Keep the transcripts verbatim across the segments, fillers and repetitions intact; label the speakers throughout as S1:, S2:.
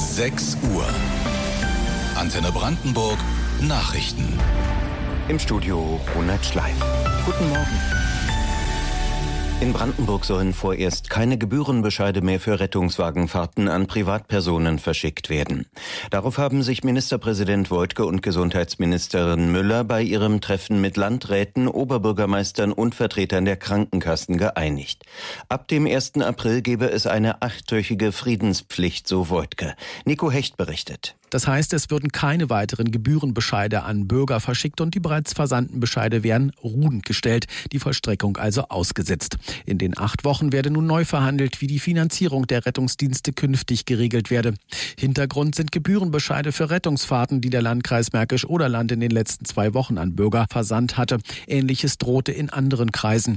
S1: sechs Uhr. Antenne Brandenburg Nachrichten.
S2: Im Studio Ronald Schleif. Guten Morgen. In Brandenburg sollen vorerst keine Gebührenbescheide mehr für Rettungswagenfahrten an Privatpersonen verschickt werden. Darauf haben sich Ministerpräsident Woidke und Gesundheitsministerin Müller bei ihrem Treffen mit Landräten, Oberbürgermeistern und Vertretern der Krankenkassen geeinigt. Ab dem ersten April gebe es eine achttägige Friedenspflicht, so Woidke. Nico Hecht berichtet.
S3: Das heißt, es würden keine weiteren Gebührenbescheide an Bürger verschickt und die bereits versandten Bescheide wären ruhend gestellt, die Vollstreckung also ausgesetzt. In den acht Wochen werde nun neu verhandelt, wie die Finanzierung der Rettungsdienste künftig geregelt werde. Hintergrund sind Gebührenbescheide für Rettungsfahrten, die der Landkreis Märkisch-Oderland in den letzten zwei Wochen an Bürger versandt hatte. Ähnliches drohte in anderen Kreisen.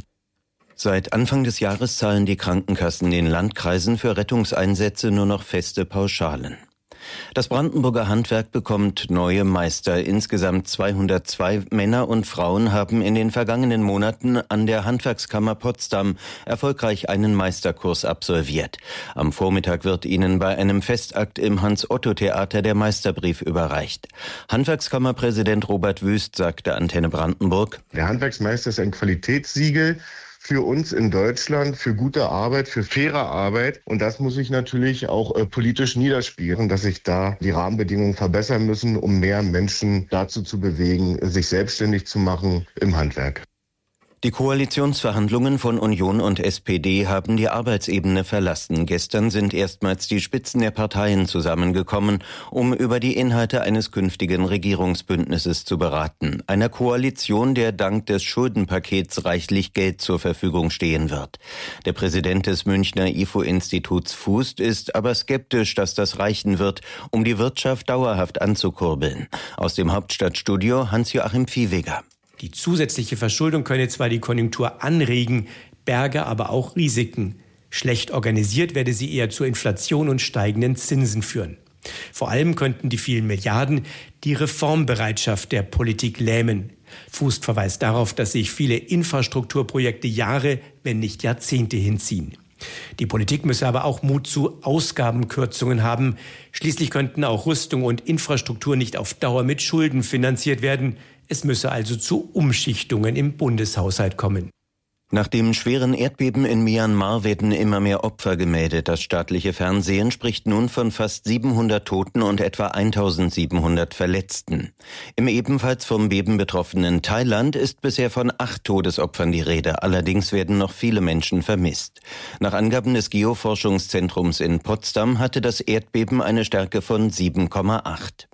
S2: Seit Anfang des Jahres zahlen die Krankenkassen den Landkreisen für Rettungseinsätze nur noch feste Pauschalen. Das Brandenburger Handwerk bekommt neue Meister. Insgesamt zweihundertzwei Männer und Frauen haben in den vergangenen Monaten an der Handwerkskammer Potsdam erfolgreich einen Meisterkurs absolviert. Am Vormittag wird ihnen bei einem Festakt im Hans-Otto-Theater der Meisterbrief überreicht. Handwerkskammerpräsident Robert Wüst sagte Antenne Brandenburg:
S4: Der Handwerksmeister ist ein Qualitätssiegel für uns in Deutschland, für gute Arbeit, für faire Arbeit. Und das muss sich natürlich auch äh, politisch niederspiegeln, dass sich da die Rahmenbedingungen verbessern müssen, um mehr Menschen dazu zu bewegen, sich selbstständig zu machen im Handwerk.
S2: Die Koalitionsverhandlungen von Union und S P D haben die Arbeitsebene verlassen. Gestern sind erstmals die Spitzen der Parteien zusammengekommen, um über die Inhalte eines künftigen Regierungsbündnisses zu beraten. Einer Koalition, der dank des Schuldenpakets reichlich Geld zur Verfügung stehen wird. Der Präsident des Münchner I F O-Instituts Fußt ist aber skeptisch, dass das reichen wird, um die Wirtschaft dauerhaft anzukurbeln. Aus dem Hauptstadtstudio Hans-Joachim Viehweger.
S5: Die zusätzliche Verschuldung könne zwar die Konjunktur anregen, berge aber auch Risiken. Schlecht organisiert werde sie eher zur Inflation und steigenden Zinsen führen. Vor allem könnten die vielen Milliarden die Reformbereitschaft der Politik lähmen. Fußt verweist darauf, dass sich viele Infrastrukturprojekte Jahre, wenn nicht Jahrzehnte hinziehen. Die Politik müsse aber auch Mut zu Ausgabenkürzungen haben. Schließlich könnten auch Rüstung und Infrastruktur nicht auf Dauer mit Schulden finanziert werden. Es müsse also zu Umschichtungen im Bundeshaushalt kommen.
S2: Nach dem schweren Erdbeben in Myanmar werden immer mehr Opfer gemeldet. Das staatliche Fernsehen spricht nun von fast siebenhundert Toten und etwa eintausendsiebenhundert Verletzten. Im ebenfalls vom Beben betroffenen Thailand ist bisher von acht Todesopfern die Rede. Allerdings werden noch viele Menschen vermisst. Nach Angaben des Geoforschungszentrums in Potsdam hatte das Erdbeben eine Stärke von sieben Komma acht.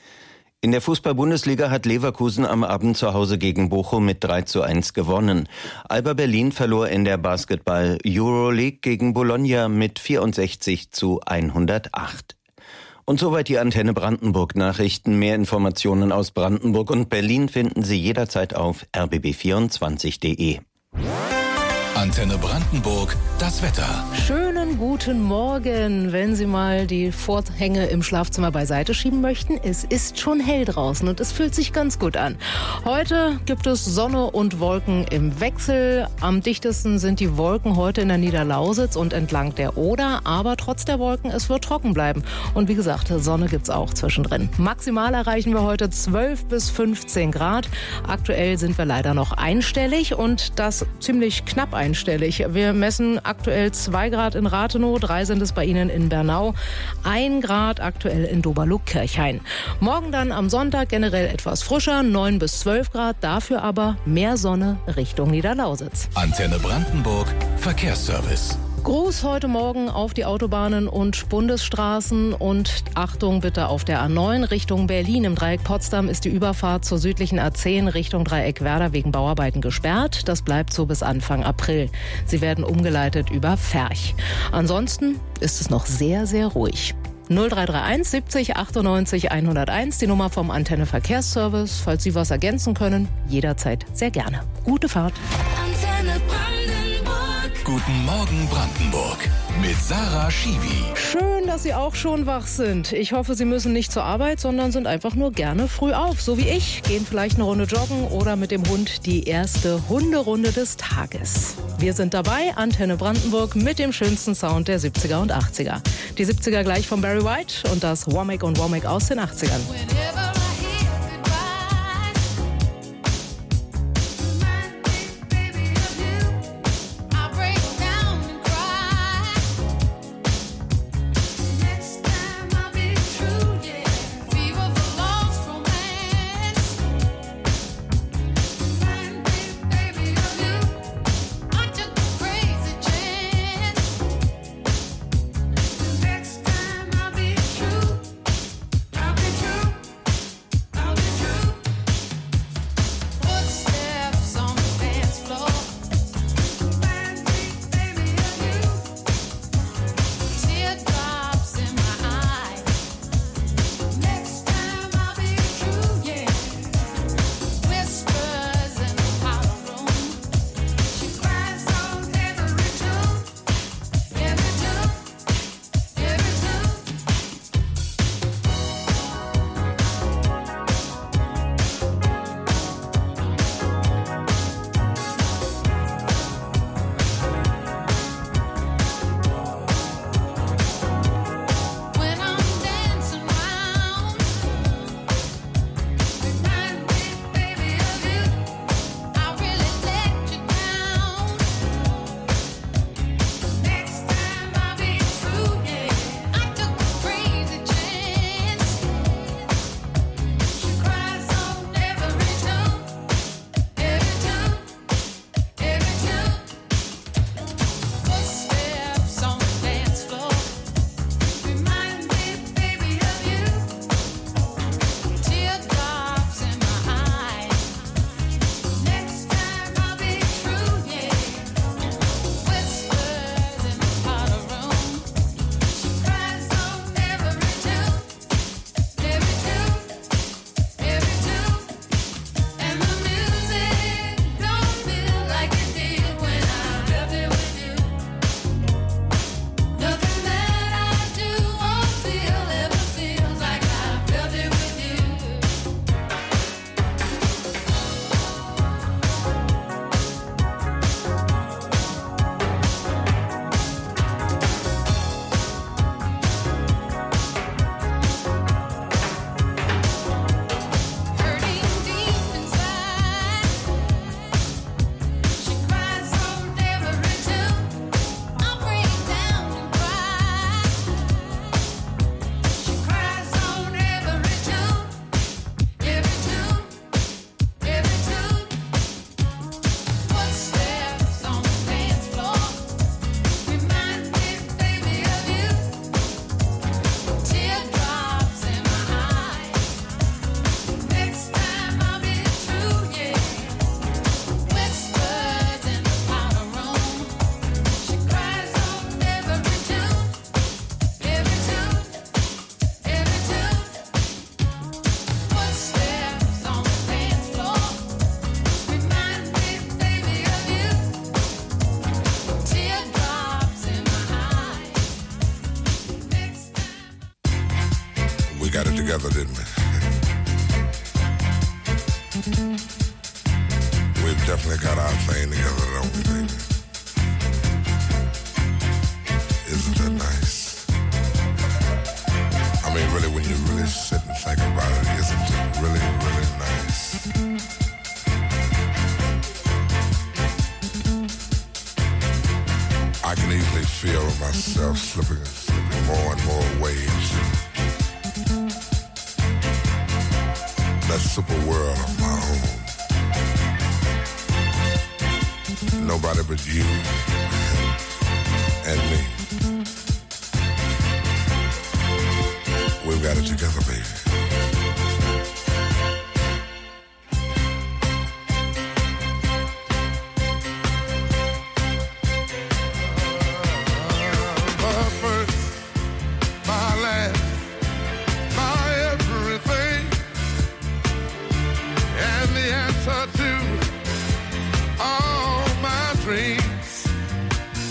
S2: In der Fußball-Bundesliga hat Leverkusen am Abend zu Hause gegen Bochum mit drei zu eins gewonnen. Alba Berlin verlor in der Basketball-Euroleague gegen Bologna mit vierundsechzig zu hundertacht. Und soweit die Antenne Brandenburg Nachrichten. Mehr Informationen aus Brandenburg und Berlin finden Sie jederzeit auf r b b vierundzwanzig punkt d e.
S1: Antenne Brandenburg, das Wetter.
S6: Schönen guten Morgen. Wenn Sie mal die Vorhänge im Schlafzimmer beiseite schieben möchten, es ist schon hell draußen und es fühlt sich ganz gut an. Heute gibt es Sonne und Wolken im Wechsel. Am dichtesten sind die Wolken heute in der Niederlausitz und entlang der Oder. Aber trotz der Wolken, es wird trocken bleiben. Und wie gesagt, Sonne gibt's auch zwischendrin. Maximal erreichen wir heute zwölf bis fünfzehn Grad. Aktuell sind wir leider noch einstellig und das ziemlich knapp einstellig. Wir messen aktuell zwei Grad in Rathenow, drei sind es bei Ihnen in Bernau, ein Grad aktuell in Doberluck-Kirchhain. Morgen dann am Sonntag generell etwas frischer, neun bis zwölf Grad, dafür aber mehr Sonne Richtung Niederlausitz.
S1: Antenne Brandenburg, Verkehrsservice.
S6: Gruß heute Morgen auf die Autobahnen und Bundesstraßen und Achtung bitte auf der A neun Richtung Berlin. Im Dreieck Potsdam ist die Überfahrt zur südlichen A zehn Richtung Dreieck Werder wegen Bauarbeiten gesperrt. Das bleibt so bis Anfang April. Sie werden umgeleitet über Ferch. Ansonsten ist es noch sehr, sehr ruhig. null drei drei eins siebzig achtundneunzig hunderteins, die Nummer vom Antenne Verkehrsservice. Falls Sie was ergänzen können, jederzeit sehr gerne. Gute Fahrt.
S7: Antenne Brandenburg.
S1: Guten Morgen Brandenburg mit Sarah Schiwi.
S6: Schön, dass Sie auch schon wach sind. Ich hoffe, Sie müssen nicht zur Arbeit, sondern sind einfach nur gerne früh auf, so wie ich. Gehen vielleicht eine Runde joggen oder mit dem Hund die erste Hunderunde des Tages. Wir sind dabei, Antenne Brandenburg mit dem schönsten Sound der siebziger und achtziger. Die siebziger gleich von Barry White und das Womack und Womack aus den achtzigern.
S7: Got it together, didn't we? We've definitely got our thing together, don't we, baby? Isn't that nice? I mean, really, when you really sit and think about it, isn't it really, really nice? I can easily feel myself slipping, slipping more and more away into that super world of my own. Nobody but you and me. We've got it together, baby. My first, my last, my everything, and the answer to all my dreams.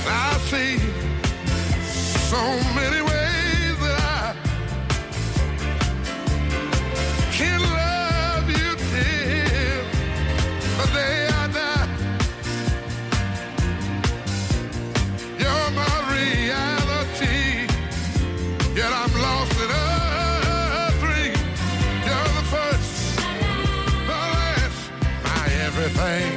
S7: I see so many ways that I can love you till the day I die. You're my reality, yet I'm lost in a dream. You're the first, the last, my everything.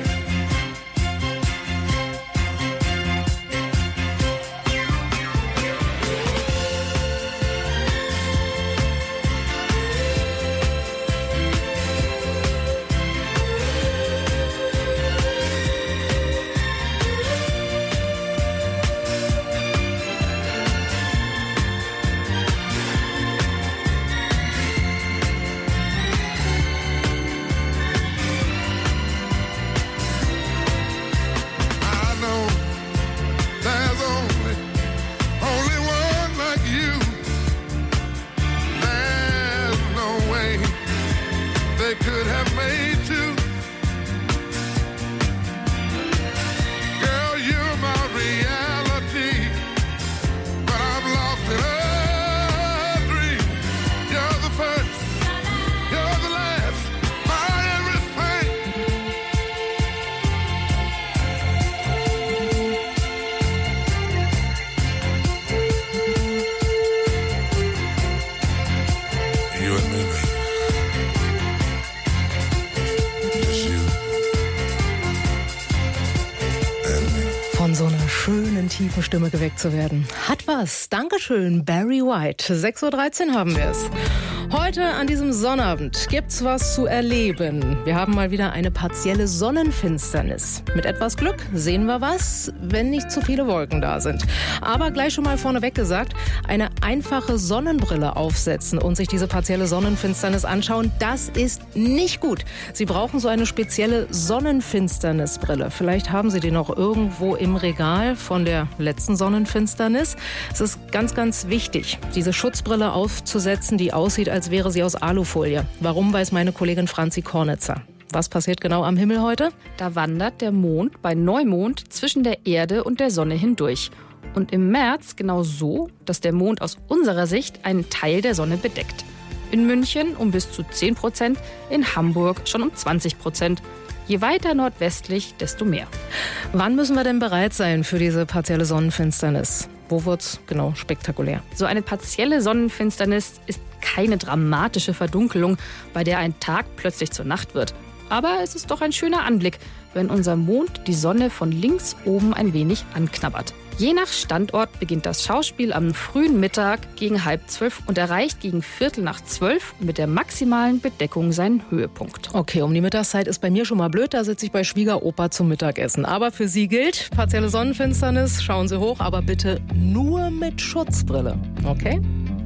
S6: Tiefen Stimme geweckt zu werden. Hat was. Dankeschön, Barry White. sechs Uhr dreizehn haben wir es. Heute an diesem Sonnabend gibt's was zu erleben. Wir haben mal wieder eine partielle Sonnenfinsternis. Mit etwas Glück sehen wir was, wenn nicht zu viele Wolken da sind. Aber gleich schon mal vorneweg gesagt, eine einfache Sonnenbrille aufsetzen und sich diese partielle Sonnenfinsternis anschauen, das ist nicht gut. Sie brauchen so eine spezielle Sonnenfinsternisbrille. Vielleicht haben Sie die noch irgendwo im Regal von der letzten Sonnenfinsternis. Es ist ganz, ganz wichtig, diese Schutzbrille aufzusetzen, die aussieht, als wäre sie aus Alufolie. Warum, weiß meine Kollegin Franzi Kornitzer. Was passiert genau am Himmel heute?
S8: Da wandert der Mond bei Neumond zwischen der Erde und der Sonne hindurch. Und im März genau so, dass der Mond aus unserer Sicht einen Teil der Sonne bedeckt. In München um bis zu zehn Prozent, in Hamburg schon um zwanzig Prozent. Je weiter nordwestlich, desto mehr.
S6: Wann müssen wir denn bereit sein für diese partielle Sonnenfinsternis? Wo wird's genau spektakulär?
S8: So eine partielle Sonnenfinsternis ist keine dramatische Verdunkelung, bei der ein Tag plötzlich zur Nacht wird. Aber es ist doch ein schöner Anblick, wenn unser Mond die Sonne von links oben ein wenig anknabbert. Je nach Standort beginnt das Schauspiel am frühen Mittag gegen halb zwölf und erreicht gegen Viertel nach zwölf mit der maximalen Bedeckung seinen Höhepunkt.
S6: Okay, um die Mittagszeit ist bei mir schon mal blöd, da sitze ich bei Schwiegeropa zum Mittagessen. Aber für Sie gilt, partielle Sonnenfinsternis, schauen Sie hoch, aber bitte nur mit Schutzbrille, okay?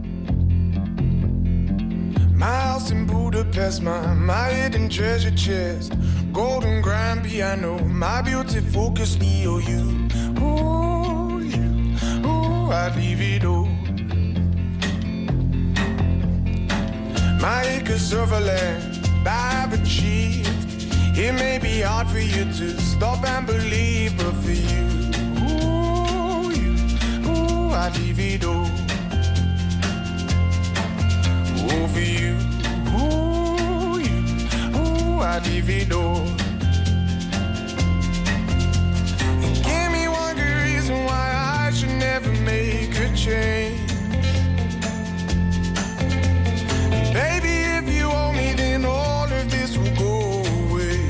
S9: My house in Budapest, my, my hidden treasure chest, golden grand piano, my beauty focus, E O U. Ooh, you, ooh, I'd leave it all. My acres of land I've achieved. It may be hard for you to stop and believe, but for you, ooh, you, ooh, I'd leave it all. Over you, ooh, you, ooh, I'd leave it all. And give me one good reason why I should never make a change. And baby, if you owe me, then all of this will go away.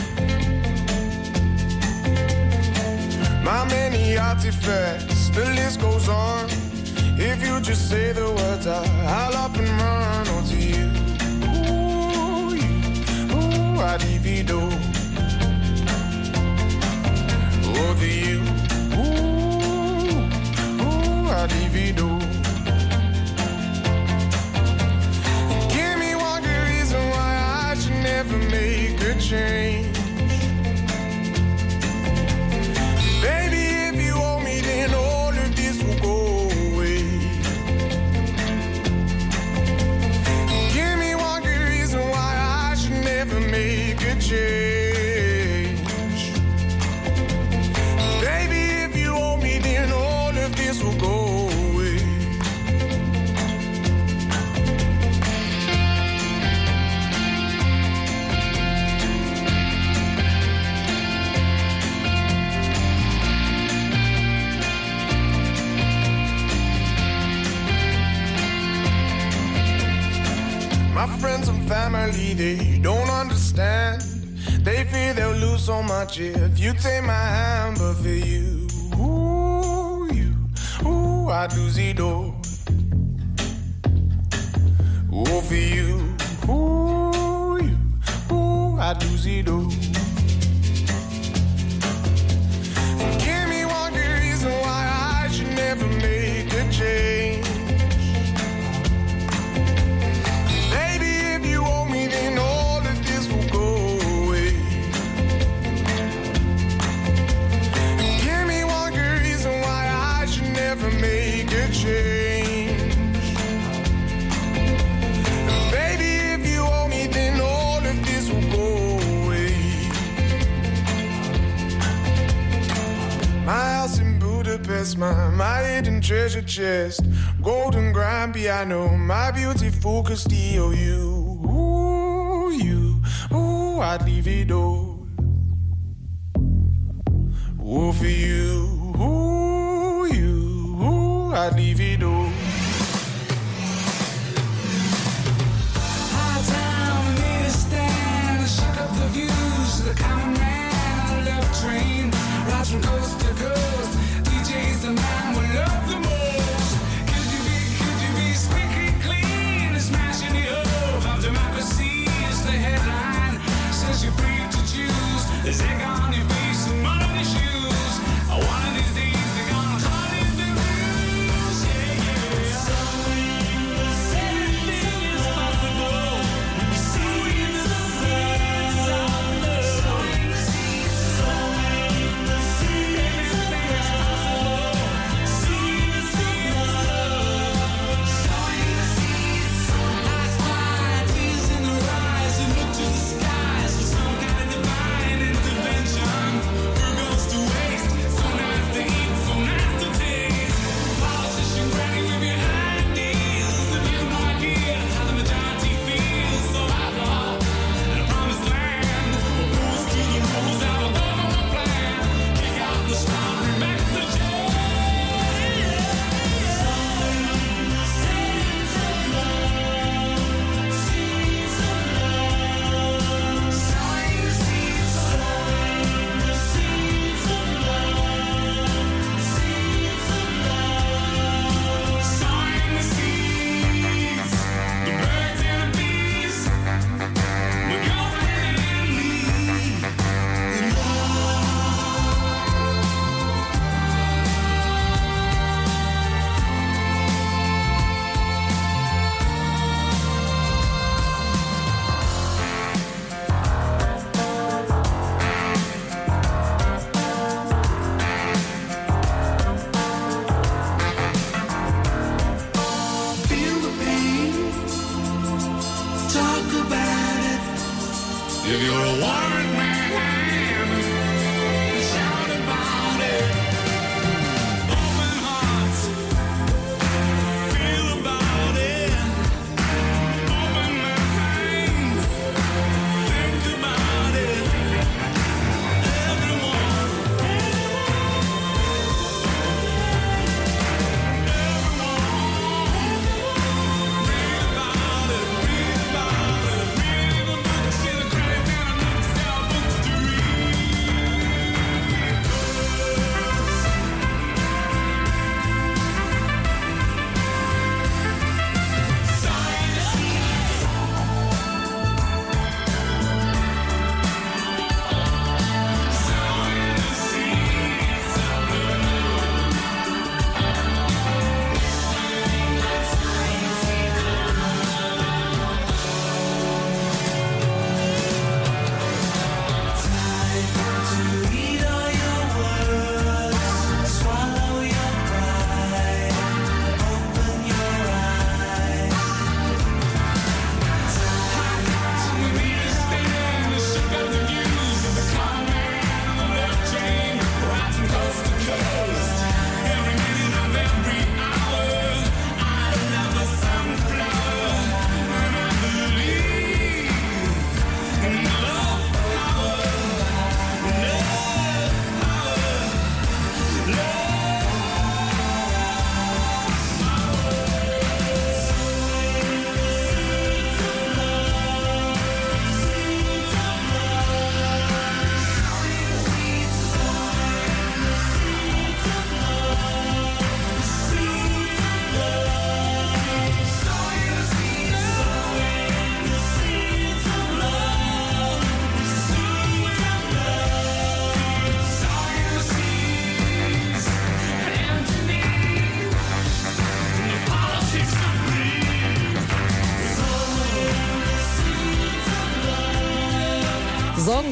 S9: My many artifacts, the list goes on. If you just say the words, I, I'll up and run onto you. Ooh, you, ooh, I'd divido. Over you, ooh, ooh, I'd divido. Give me one good reason why I should never make a change. Baby, if you owe me, then all of this will go. Make a change, baby. friends and family, they don't understand. They fear they'll lose so much if you take my hand. But for you, ooh, you, ooh, I'd lose it all. Ooh, for you, ooh, you, ooh, I'd lose it all. And give me one good reason why I should never make a change. Baby, if you owe me, then all of this will go away. And give me one good reason why I should never make a change. My house in Budapest, my, my hidden treasure chest, golden grand piano, my beautiful Castillo. You, ooh, you, ooh, I'd leave it all. Ooh, for you, ooh, you, ooh, I'd leave it all. High town, we made a stand, I shook up the views, the common man on a left train. Rides from coast to coast, D J's the man we love the most. Could you be, could you be squeaky clean and smashing the hope of democracy is the headline. Says you're free to choose, there's egg on your face and mud on your shoes. One of these days they're gonna call it the blues, yeah, yeah. So anything is possible when you see the signs of love. So easy, so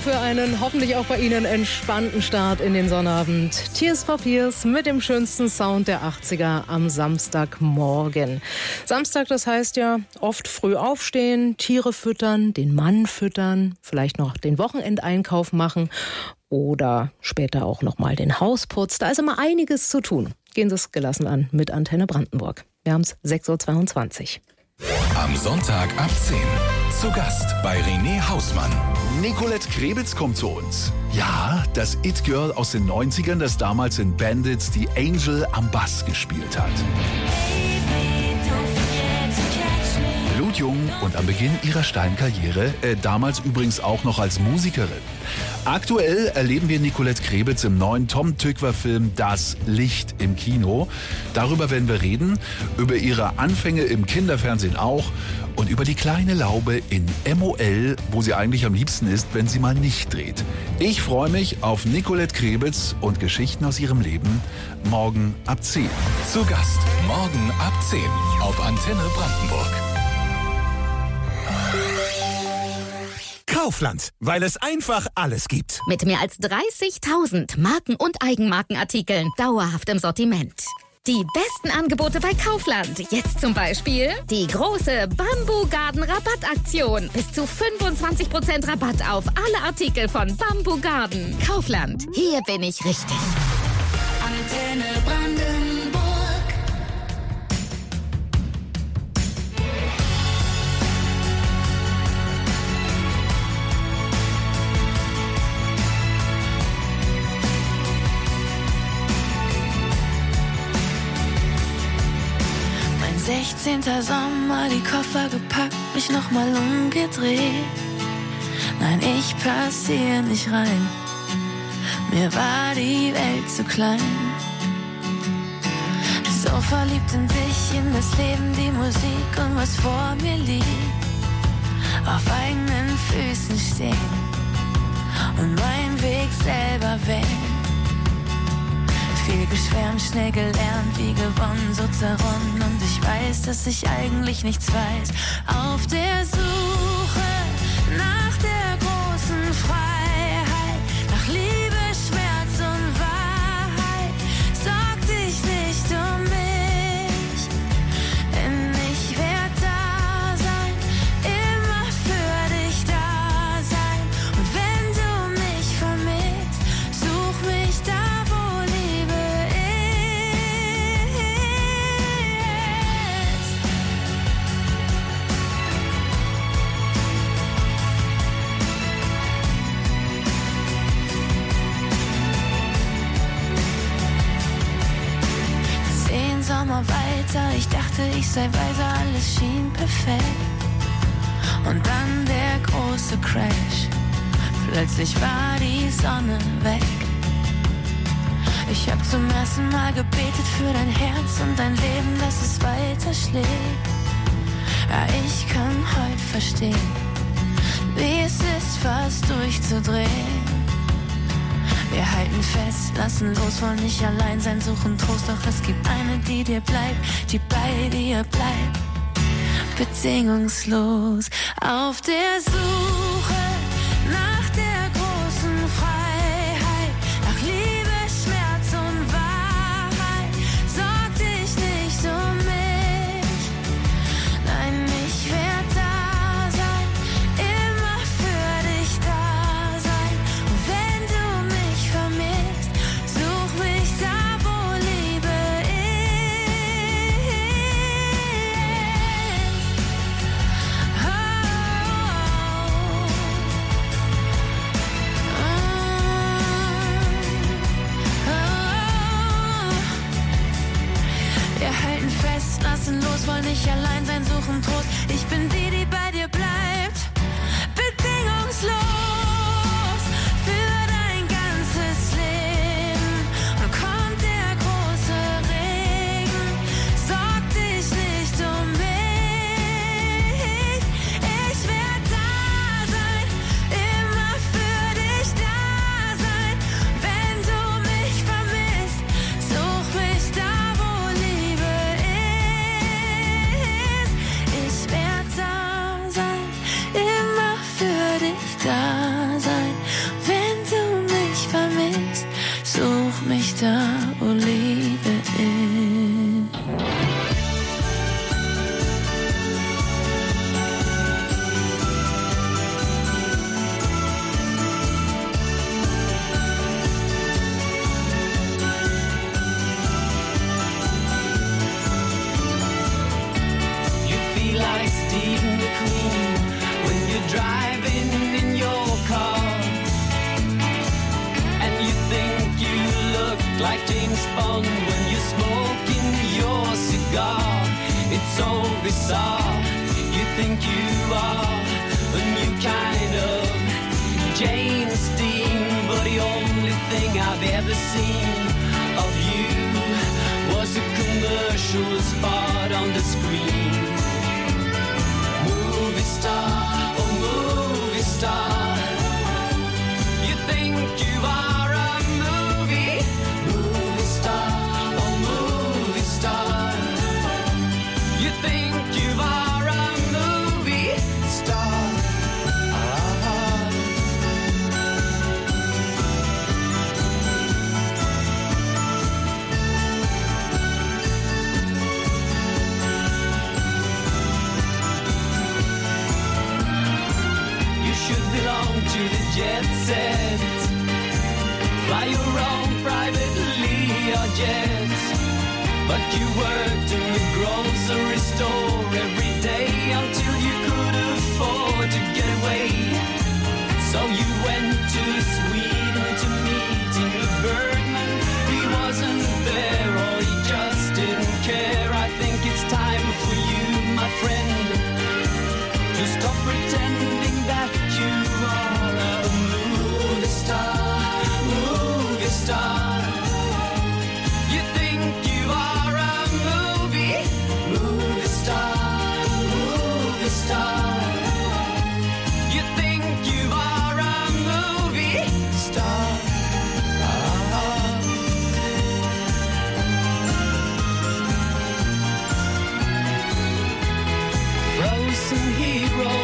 S6: für einen hoffentlich auch bei Ihnen entspannten Start in den Sonnabend. Tears for Fears mit dem schönsten Sound der achtziger am Samstagmorgen. Samstag, das heißt ja oft früh aufstehen, Tiere füttern, den Mann füttern, vielleicht noch den Wochenendeinkauf machen oder später auch noch mal den Hausputz. Da ist immer einiges zu tun. Gehen Sie es gelassen an mit Antenne Brandenburg. Wir haben es sechs Uhr zweiundzwanzig.
S1: Am Sonntag ab zehn. Zu Gast bei René Hausmann.
S10: Nicolette Krebitz kommt zu uns. Ja, das It-Girl aus den neunzigern, das damals in Bandits die Angel am Bass gespielt hat. Blutjung und am Beginn ihrer steilen Karriere, äh, damals übrigens auch noch als Musikerin. Aktuell erleben wir Nicolette Krebitz im neuen Tom Tykwer-Film Das Licht im Kino. Darüber werden wir reden, über ihre Anfänge im Kinderfernsehen auch und über die kleine Laube in M O L, wo sie eigentlich am liebsten ist, wenn sie mal nicht dreht. Ich freue mich auf Nicolette Krebitz und Geschichten aus ihrem Leben morgen ab zehn.
S1: Zu Gast morgen ab zehn auf Antenne Brandenburg.
S11: Kaufland, weil es einfach alles gibt.
S12: Mit mehr als dreißigtausend Marken- und Eigenmarkenartikeln dauerhaft im Sortiment. Die besten Angebote bei Kaufland. Jetzt zum Beispiel die große Bamboo Garden Rabattaktion. Bis zu fünfundzwanzig Prozent Rabatt auf alle Artikel von Bamboo Garden. Kaufland. Hier bin ich richtig.
S13: Antenne Brandenburg.
S14: sechzehnter Sommer, die Koffer gepackt, mich nochmal umgedreht. Nein, ich pass hier nicht rein, mir war die Welt zu klein. So verliebt in sich, in das Leben, die Musik und was vor mir liegt. Auf eigenen Füßen stehen und meinen Weg selber wählen. Viel geschwärmt, schnell gelernt, wie gewonnen, so zerronnen. Und ich weiß, dass ich eigentlich nichts weiß. Auf der Suche nach der großen Freiheit, nach Liebe, Schmerz und Wahrheit. Sorg dich nicht um mich, denn ich werd da sein, immer für dich da sein. Und wenn du mich vermisst, such mich da. Sommer weiter, ich dachte, ich sei weiser, alles schien perfekt. Und dann der große Crash, plötzlich war die Sonne weg. Ich hab zum ersten Mal gebetet für dein Herz und dein Leben, dass es weiter schlägt. Ja, ich kann heute verstehen, wie es ist, fast durchzudrehen. Wir halten fest, lassen los, wollen nicht allein sein, suchen Trost, doch es gibt eine, die dir bleibt, die bei dir bleibt, bedingungslos. Auf der Suche nach der großen Freiheit, nach Liebe, Schmerz und Wahrheit. Sorg dich nicht um mich, nein, ich werd da sein, immer für dich da sein. Und wenn du mich vermisst, such mich da, wo Liebe ist. Oh, oh, oh. Wir halten fest, lassen los, wollen nicht allein sein, suchen Trost. Ich bin die, die bei dir bleibt, bedingungslos. Für dein ganzes Leben. Und kommt der große Regen, sorg dich nicht um mich. Ich werd da sein, immer für dich da sein. Wenn du mich vermisst, such mich da, wo Liebe ist. Ich werd da sein, immer für dich da
S15: fun when you're smoking your cigar. It's so bizarre, you think you are a new kind of James Dean, but the only thing I've ever seen of you was a commercial spot on the screen. Movie star, oh movie star, you think you are a movie, movie star, oh movie star, you think you are a movie star. Belong to the jet set, fly your own private Learjet, but you worked in the grocery store every day until you could afford to get away. So you went to Sweden to meet Ingmar Bergman. He wasn't there or he just didn't care. I think it's time for you, my friend, to stop pretending that you are a movie star, movie star. You think you are a movie, movie star, movie star. You think you are a movie star. Frozen hero,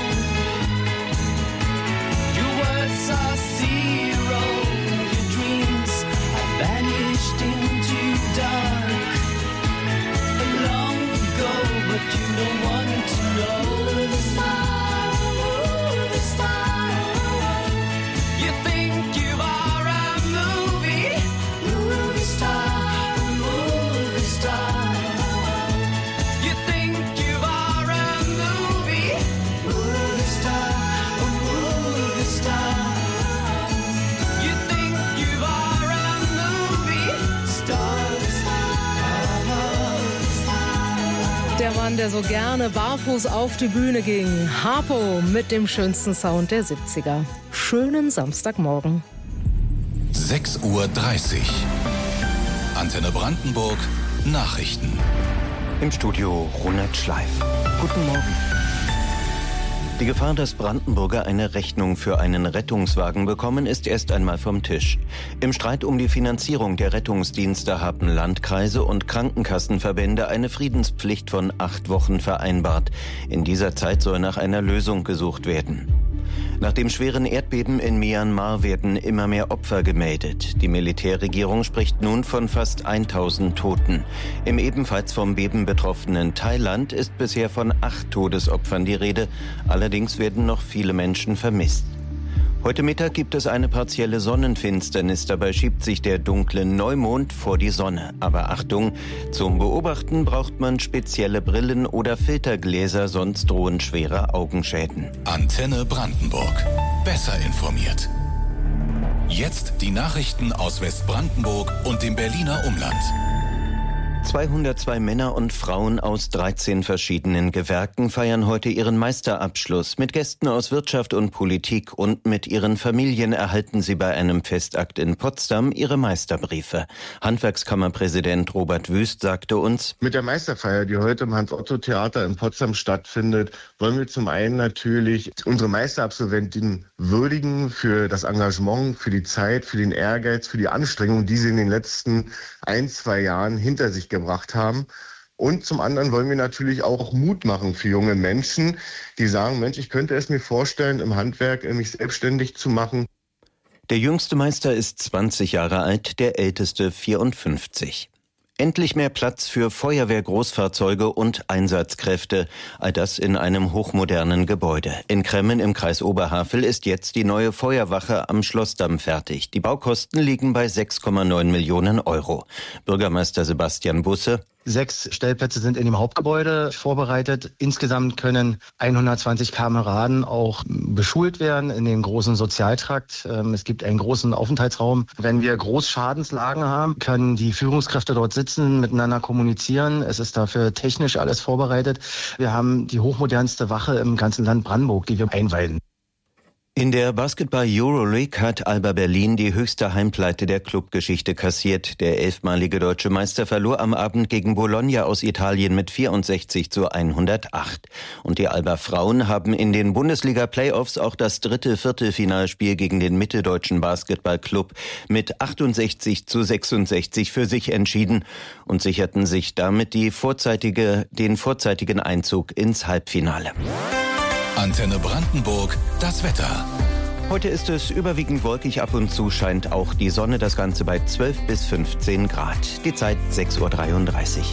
S15: are zero, your dreams have vanished into dark long ago, but you don't want to know. Movie star, movie star, you think you are a movie, movie star, movie star, you think you are a movie, movie star, movie star.
S6: Der Mann, der so gerne barfuß auf die Bühne ging. Harpo mit dem schönsten Sound der siebziger. Schönen Samstagmorgen.
S1: sechs Uhr dreißig. Antenne Brandenburg. Nachrichten.
S2: Im Studio Ronald Schleif. Guten Morgen. Die Gefahr, dass Brandenburger eine Rechnung für einen Rettungswagen bekommen, ist erst einmal vom Tisch. Im Streit um die Finanzierung der Rettungsdienste haben Landkreise und Krankenkassenverbände eine Friedenspflicht von acht Wochen vereinbart. In dieser Zeit soll nach einer Lösung gesucht werden. Nach dem schweren Erdbeben in Myanmar werden immer mehr Opfer gemeldet. Die Militärregierung spricht nun von fast tausend Toten. Im ebenfalls vom Beben betroffenen Thailand ist bisher von acht Todesopfern die Rede. Allerdings werden noch viele Menschen vermisst. Heute Mittag gibt es eine partielle Sonnenfinsternis, dabei schiebt sich der dunkle Neumond vor die Sonne. Aber Achtung, zum Beobachten braucht man spezielle Brillen oder Filtergläser, sonst drohen schwere Augenschäden.
S1: Antenne Brandenburg. Besser informiert. Jetzt die Nachrichten aus Westbrandenburg und dem Berliner Umland.
S2: zweihundertzwei Männer und Frauen aus dreizehn verschiedenen Gewerken feiern heute ihren Meisterabschluss. Mit Gästen aus Wirtschaft und Politik und mit ihren Familien erhalten sie bei einem Festakt in Potsdam ihre Meisterbriefe. Handwerkskammerpräsident Robert Wüst sagte uns:
S4: Mit der Meisterfeier, die heute im Hans-Otto-Theater in Potsdam stattfindet, wollen wir zum einen natürlich unsere Meisterabsolventinnen würdigen für das Engagement, für die Zeit, für den Ehrgeiz, für die Anstrengung, die sie in den letzten ein, zwei Jahren hinter sich gebracht haben. Und zum anderen wollen wir natürlich auch Mut machen für junge Menschen, die sagen, Mensch, ich könnte es mir vorstellen, im Handwerk mich selbstständig zu machen.
S2: Der jüngste Meister ist zwanzig Jahre alt, der älteste vierundfünfzig. Endlich mehr Platz für Feuerwehrgroßfahrzeuge und Einsatzkräfte. All das in einem hochmodernen Gebäude. In Kremmen im Kreis Oberhavel ist jetzt die neue Feuerwache am Schlossdamm fertig. Die Baukosten liegen bei sechs Komma neun Millionen Euro. Bürgermeister Sebastian Busse:
S16: Sechs Stellplätze sind in dem Hauptgebäude vorbereitet. Insgesamt können hundertzwanzig Kameraden auch beschult werden in den großen Sozialtrakt. Es gibt einen großen Aufenthaltsraum. Wenn wir Großschadenslagen haben, können die Führungskräfte dort sitzen, miteinander kommunizieren. Es ist dafür technisch alles vorbereitet. Wir haben die hochmodernste Wache im ganzen Land Brandenburg, die wir einweihen.
S2: In der Basketball-Euroleague hat Alba Berlin die höchste Heimpleite der Clubgeschichte kassiert. Der elfmalige deutsche Meister verlor am Abend gegen Bologna aus Italien mit vierundsechzig zu hundertacht. Und die Alba Frauen haben in den Bundesliga-Playoffs auch das dritte Viertelfinalspiel gegen den mitteldeutschen Basketballclub mit achtundsechzig zu sechsundsechzig für sich entschieden und sicherten sich damit die vorzeitige, den vorzeitigen Einzug ins Halbfinale.
S1: Antenne Brandenburg, das Wetter.
S2: Heute ist es überwiegend wolkig, ab und zu scheint auch die Sonne, das Ganze bei zwölf bis fünfzehn Grad. Die Zeit sechs Uhr dreiunddreißig.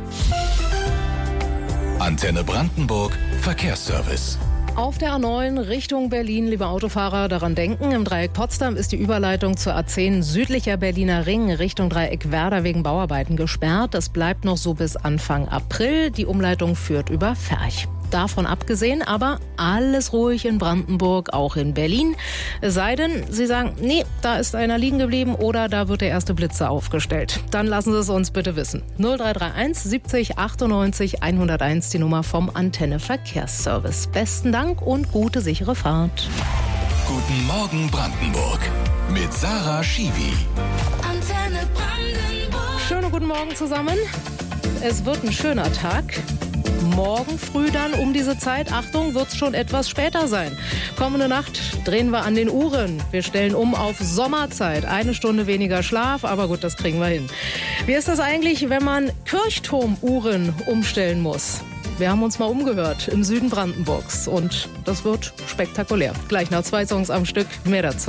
S1: Antenne Brandenburg, Verkehrsservice.
S6: Auf der A neun Richtung Berlin, liebe Autofahrer, daran denken. Im Dreieck Potsdam ist die Überleitung zur A zehn südlicher Berliner Ring Richtung Dreieck Werder wegen Bauarbeiten gesperrt. Das bleibt noch so bis Anfang April. Die Umleitung führt über Ferch. Davon abgesehen aber alles ruhig in Brandenburg, auch in Berlin. Es sei denn, Sie sagen, nee, da ist einer liegen geblieben oder da wird der erste Blitzer aufgestellt. Dann lassen Sie es uns bitte wissen. null drei drei eins siebzig achtundneunzig hunderteins, die Nummer vom Antenne Verkehrsservice. Besten Dank und gute, sichere Fahrt.
S1: Guten Morgen Brandenburg mit Sarah Schiwi.
S6: Antenne Brandenburg. Schönen guten Morgen zusammen. Es wird ein schöner Tag. Morgen früh dann um diese Zeit, Achtung, wird es schon etwas später sein. Kommende Nacht drehen wir an den Uhren. Wir stellen um auf Sommerzeit. Eine Stunde weniger Schlaf, aber gut, das kriegen wir hin. Wie ist das eigentlich, wenn man Kirchturmuhren umstellen muss? Wir haben uns mal umgehört im Süden Brandenburgs und das wird spektakulär. Gleich nach zwei Songs am Stück, mehr dazu.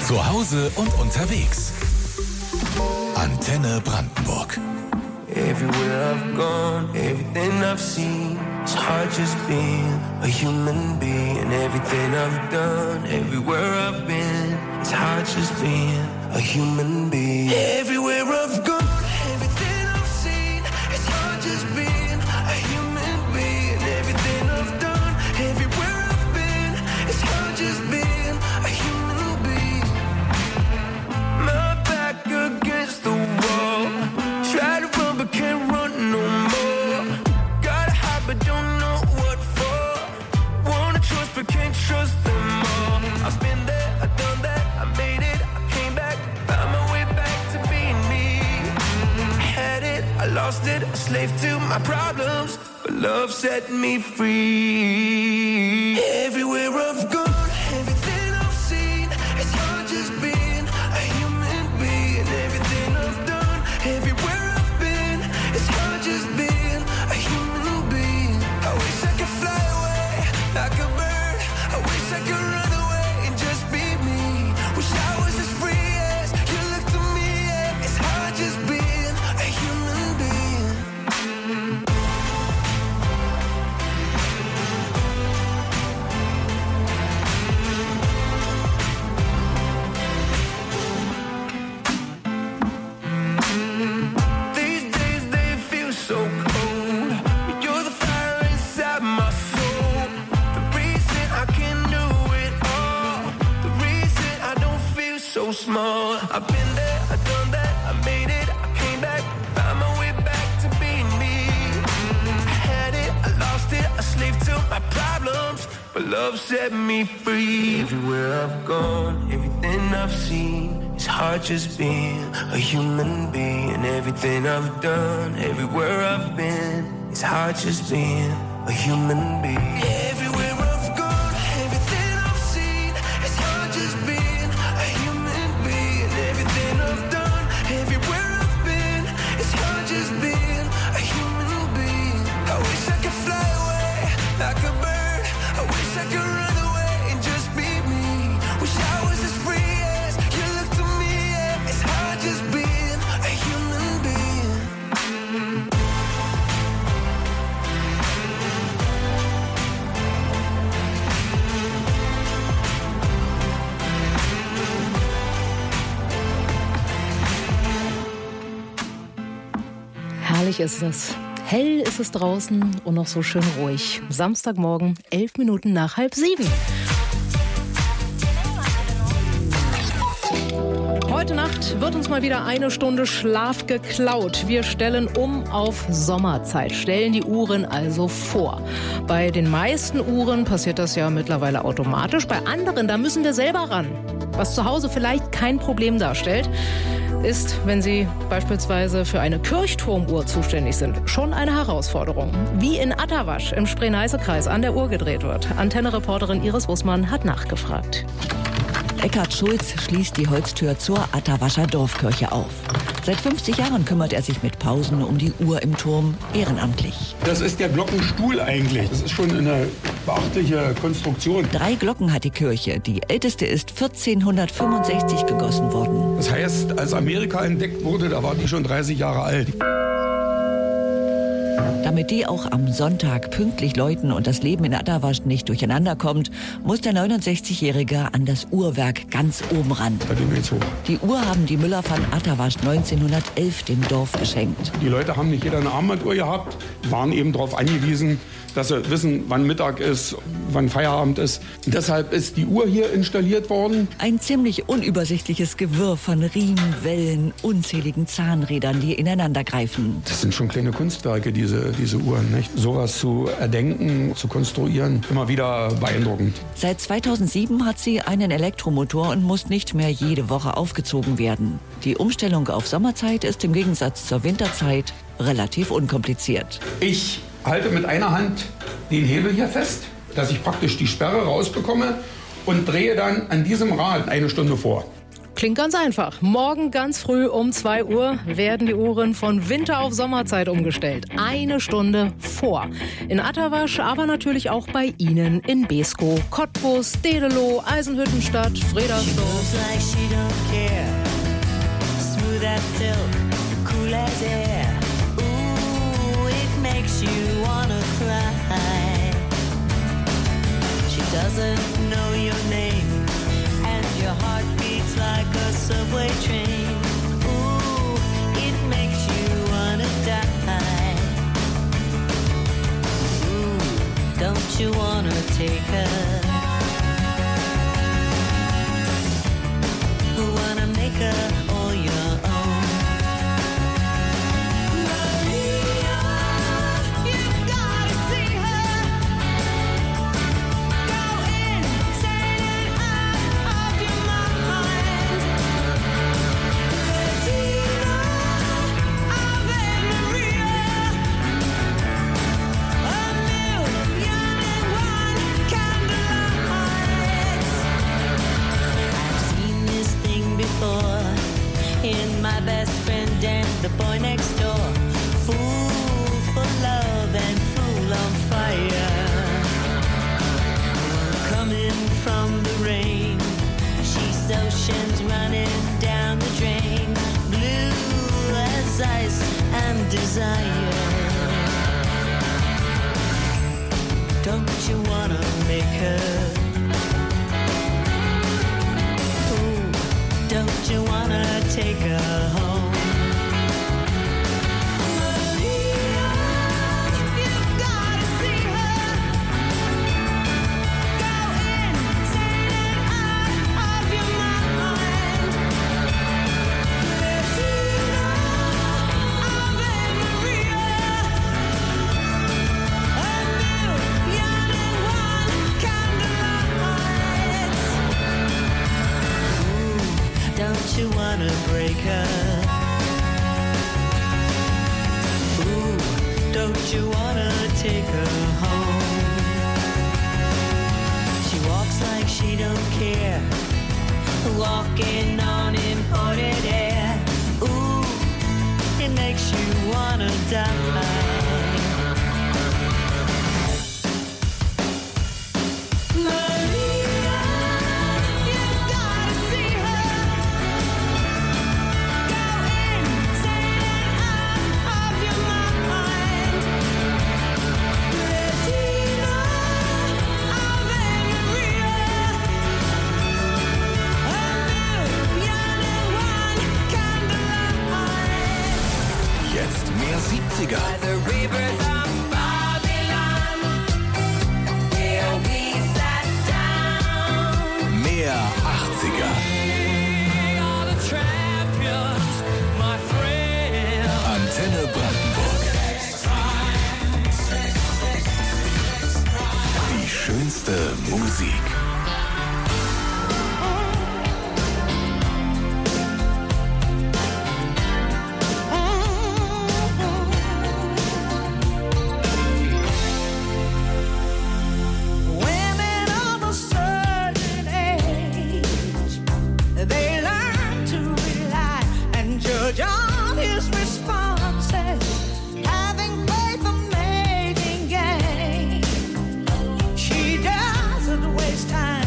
S1: Zu Hause und unterwegs. Antenne Brandenburg.
S9: Everywhere I've gone, everything I've seen, it's hard just being a human being. Everything I've done, everywhere I've been, it's hard just being a human being. Everywhere I've gone, everything I've seen, it's hard just being a human being. Everything I've done, everywhere I've been, it's hard just being a human being. My back against the wall, try to run but can't run no more. Gotta hide but don't know what for. Wanna trust but can't trust them all. I've been there, I've done that, I made it, I came back, found my way back to being me. I had it, I lost it, a slave to my problems, but love set me free. Everywhere I've gone, everything I've seen, it's hard just being a human being. Everything I've done, everywhere I've been, it's hard just being a human being. I wish I could fly away like a bird. I wish I could run away and just be me. Wish I was as free as you look to me. Yeah. It's hard just being a human being. These days they feel so cold. You're the fire inside my soul. The reason I can do it all. The reason I don't feel so small. I've been there, I've done that, I made it, I came back, found my way back to being me. I had it, I lost it, a slave to my problems, but love set me free. Everywhere I've gone, everything I've seen, it's hard just being a human being. Everything I've done, everywhere I've been, it's hard just being a human being. Everywhere I've gone, everything I've seen, it's hard just being a human being. Everything I've done, everywhere I've been, it's hard just being a human being. I wish I could fly away like a bird. I wish I could run away and just be me. Wish I was as free as you look to me. Yeah. It's hard just being a human being.
S6: Herrlich ist es. Hell ist es draußen und noch so schön ruhig. Samstagmorgen, elf Minuten nach halb sieben. Heute Nacht wird uns mal wieder eine Stunde Schlaf geklaut. Wir stellen um auf Sommerzeit, stellen die Uhren also vor. Bei den meisten Uhren passiert das ja mittlerweile automatisch. Bei anderen, da müssen wir selber ran. Was zu Hause vielleicht kein Problem darstellt, ist, wenn Sie beispielsweise für eine Kirchturmuhr zuständig sind, schon eine Herausforderung. Wie in Atterwasch im Spree-Neiße-Kreis an der Uhr gedreht wird. Antenne-Reporterin Iris Wussmann hat nachgefragt.
S17: Eckhard Schulz schließt die Holztür zur Atterwascher Dorfkirche auf. Seit fünfzig Jahren kümmert er sich mit Pausen um die Uhr im Turm ehrenamtlich.
S18: Das ist der Glockenstuhl eigentlich. Das ist schon eine beachtliche Konstruktion.
S17: Drei Glocken hat die Kirche. Die älteste ist vierzehnhundertfünfundsechzig gegossen worden.
S18: Das heißt, als Amerika entdeckt wurde, da war die schon dreißig Jahre alt.
S17: Damit die auch am Sonntag pünktlich läuten und das Leben in Atterwasch nicht durcheinander kommt, muss der neunundsechzigjährige an das Uhrwerk ganz oben ran. Die Uhr haben die Müller von Atterwasch neunzehnhundertelf dem Dorf geschenkt.
S18: Die Leute haben nicht jeder eine Armbanduhr gehabt, waren eben darauf angewiesen, dass sie wissen, wann Mittag ist, wann Feierabend ist. Und deshalb ist die Uhr hier installiert worden.
S17: Ein ziemlich unübersichtliches Gewirr von Riemen, Wellen, unzähligen Zahnrädern, die ineinander greifen.
S18: Das sind schon kleine Kunstwerke, diese, diese Uhren. Nicht? Sowas zu erdenken, zu konstruieren, immer wieder beeindruckend.
S17: Seit zweitausendsieben hat sie einen Elektromotor und muss nicht mehr jede Woche aufgezogen werden. Die Umstellung auf Sommerzeit ist im Gegensatz zur Winterzeit relativ unkompliziert.
S18: Ich halte mit einer Hand den Hebel hier fest, dass ich praktisch die Sperre rausbekomme und drehe dann an diesem Rad eine Stunde vor.
S6: Klingt ganz einfach. Morgen ganz früh um zwei Uhr werden die Uhren von Winter- auf Sommerzeit umgestellt. Eine Stunde vor. In Atterwasch, aber natürlich auch bei Ihnen in Beeskow, Cottbus, Dedelow, Eisenhüttenstadt, Fredersdorf.
S15: Doesn't know your name, and your heart beats like a subway train. Ooh, it makes you wanna die. Ooh, don't you wanna take her? Wanna make her all your own? In my best friend and the boy next door. Fool for love and fool on fire. Coming from the rain, she's oceans running down the drain. Blue as ice and desire. Don't you wanna make her? Don't you wanna take her home? Maria, you've gotta see her. Go insane and out of your mind. Bettina, Ave Maria. A million and one candlelights. Don't you wanna break her? Ooh, don't you wanna take her home? She walks like she don't care, walking on imported air. Ooh, it makes you wanna die.
S1: siebziger. Mehr achtziger. Antenne Brandenburg. Die schönste Musik.
S15: Time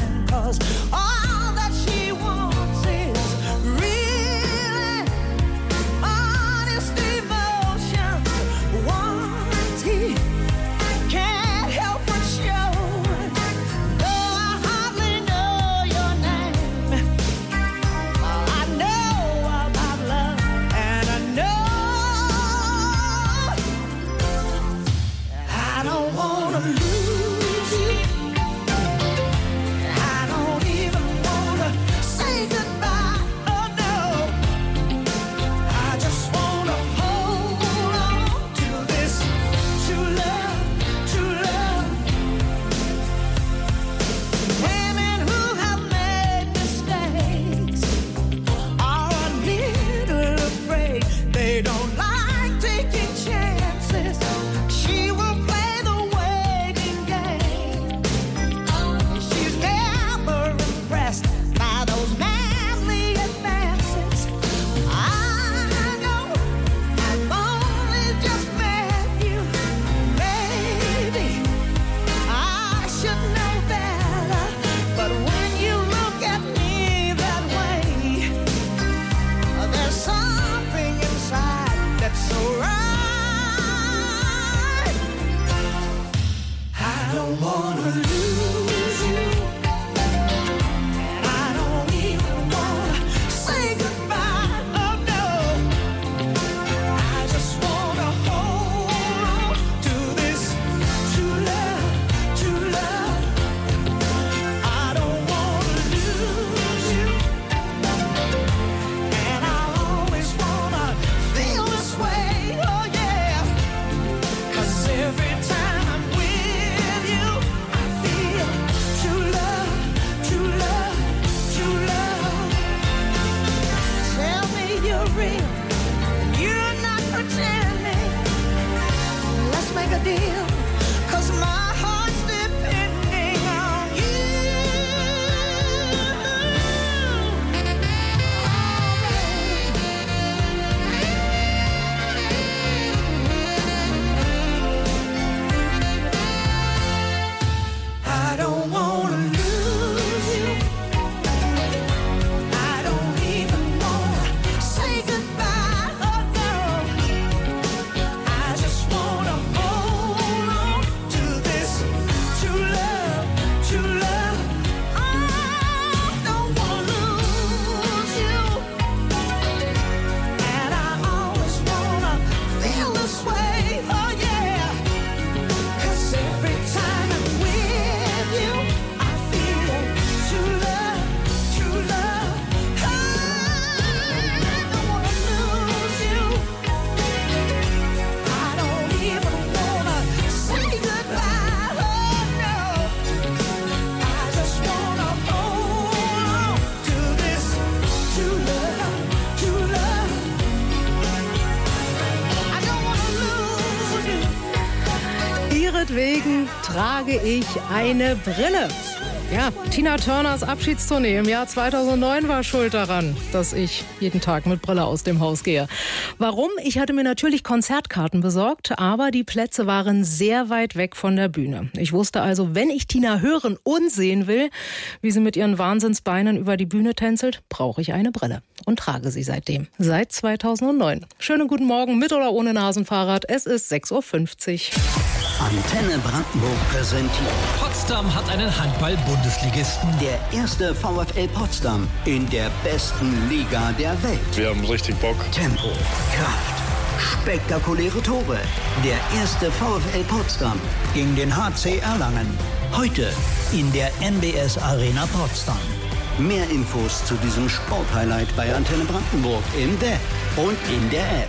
S6: trage ich eine Brille. Ja, Tina Turners Abschiedstournee im Jahr zweitausendneun war schuld daran, dass ich jeden Tag mit Brille aus dem Haus gehe. Warum? Ich hatte mir natürlich Konzertkarten besorgt, aber die Plätze waren sehr weit weg von der Bühne. Ich wusste also, wenn ich Tina hören und sehen will, wie sie mit ihren Wahnsinnsbeinen über die Bühne tänzelt, brauche ich eine Brille und trage sie seitdem. Seit zweitausendneun. Schönen guten Morgen mit oder ohne Nasenfahrrad. Es ist sechs Uhr fünfzig.
S19: Antenne Brandenburg präsentiert.
S20: Potsdam hat einen Handball-Bundesligisten.
S19: Der erste VfL Potsdam in der besten Liga der Welt.
S21: Wir haben richtig Bock.
S19: Tempo, Kraft, spektakuläre Tore. Der erste VfL Potsdam gegen den H C Erlangen. Heute in der N B S Arena Potsdam. Mehr Infos zu diesem Sporthighlight bei Antenne Brandenburg im Web und in der App.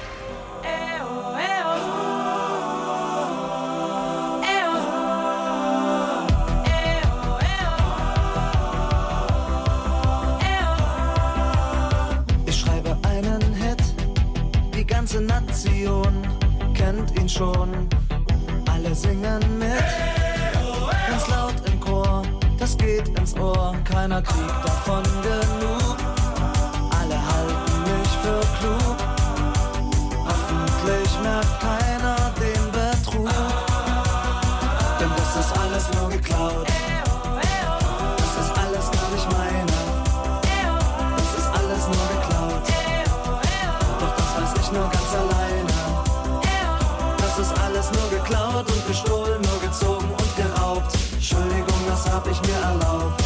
S22: Die ganze Nation kennt ihn schon. Alle singen mit, ganz laut im Chor. Das geht ins Ohr, keiner kriegt davon genug. Alle halten mich für klug. Hoffentlich merkt keiner den Betrug. Denn das ist alles nur geklaut. Das ist alles gar nicht meine. Das ist alles nur geklaut. Doch das weiß ich nur ganz alleine. Das ist alles nur geklaut und gestohlen, nur gezogen und geraubt. Entschuldigung, das hab ich mir erlaubt.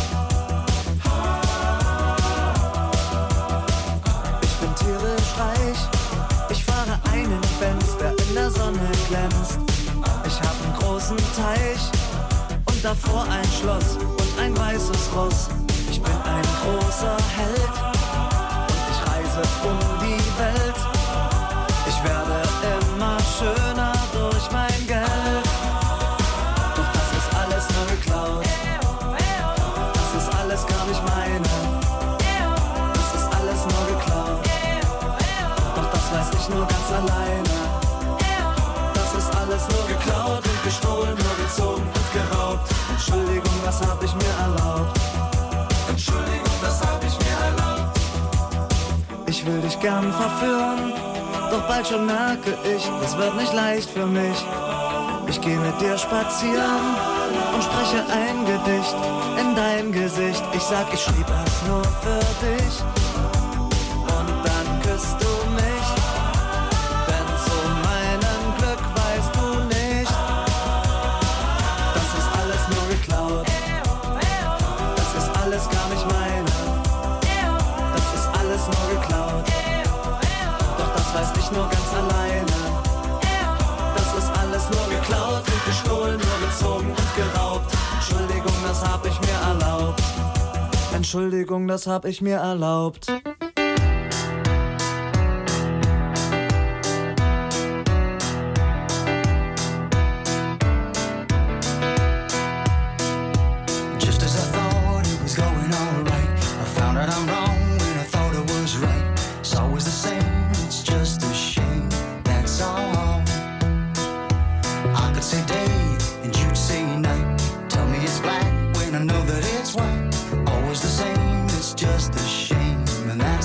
S22: Ich bin tierisch reich. Ich fahre einen Benz, der in der Sonne glänzt. Ich hab einen großen Teich und davor ein Schloss und ein weißes Ross. Ich bin ein großer Held und ich reise um die Welt. Ich werde immer schöner durch mein Geld. Doch das ist alles nur geklaut. Das ist alles gar nicht meine. Das ist alles nur geklaut. Doch das weiß ich nur ganz alleine. Das ist alles nur geklaut und gestohlen, nur gezogen und geraubt. Entschuldigung, das hab ich mir erlaubt. Entschuldigung, das hab ich mir erlaubt. Ich will dich gern verführen, doch bald schon merke ich, das wird nicht leicht für mich. Ich geh mit dir spazieren und spreche ein Gedicht in dein Gesicht. Ich sag, ich schrieb es nur für dich und dann küsst du mich. Denn zu meinem Glück weißt du nicht, das ist alles nur geklaut. Das ist alles gar nicht meine. Das ist alles nur geklaut. Doch das weiß ich nur ganz alleine. Das ist alles nur geklaut und gestohlen, nur gezogen und geraubt. Entschuldigung, das hab ich mir erlaubt. Entschuldigung, das hab ich mir erlaubt.
S23: Just as I thought it was going all right, I found out I'm wrong when I thought it was right. It's always the same, it's just a shame, that's all. I could say day and you'd say night. Tell me it's black when I know that it's white. Always the same, it's just a shame, and that's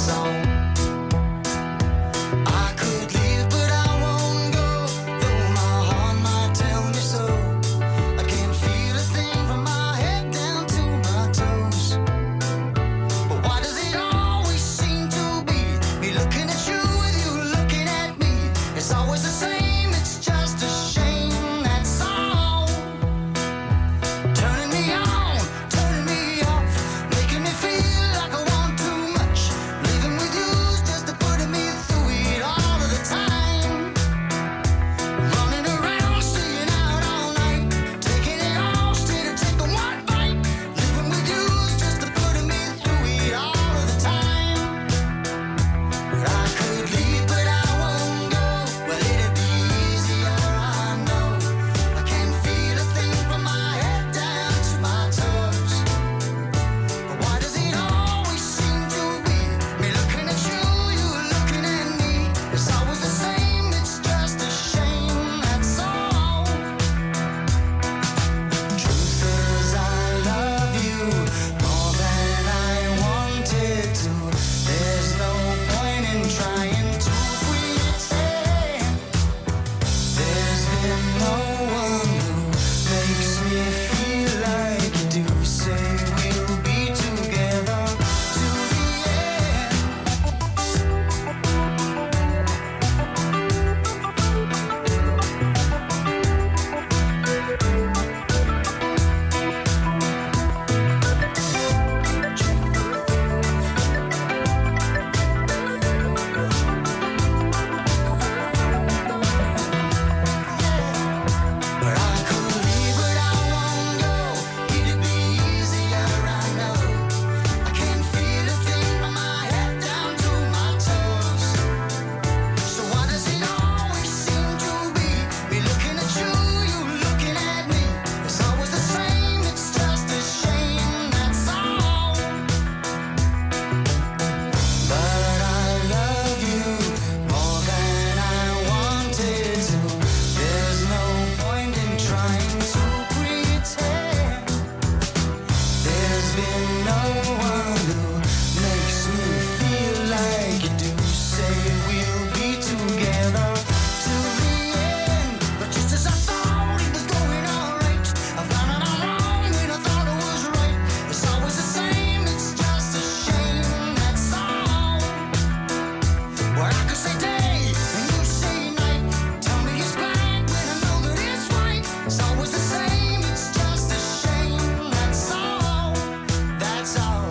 S23: There's been no one who makes me feel like you do. Say we'll be together till the end, but just as I thought it was going all right, I found out I'm wrong when I thought it was right. It's always the same, it's just a shame, that's all. Well, I could say day and you say night. Tell me it's blank when I know that it's right. It's always the same, it's just a shame, that's all, that's all.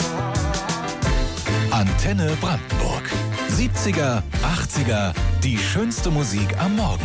S1: Antenne Brandenburg. siebziger, achtziger, die schönste Musik am Morgen.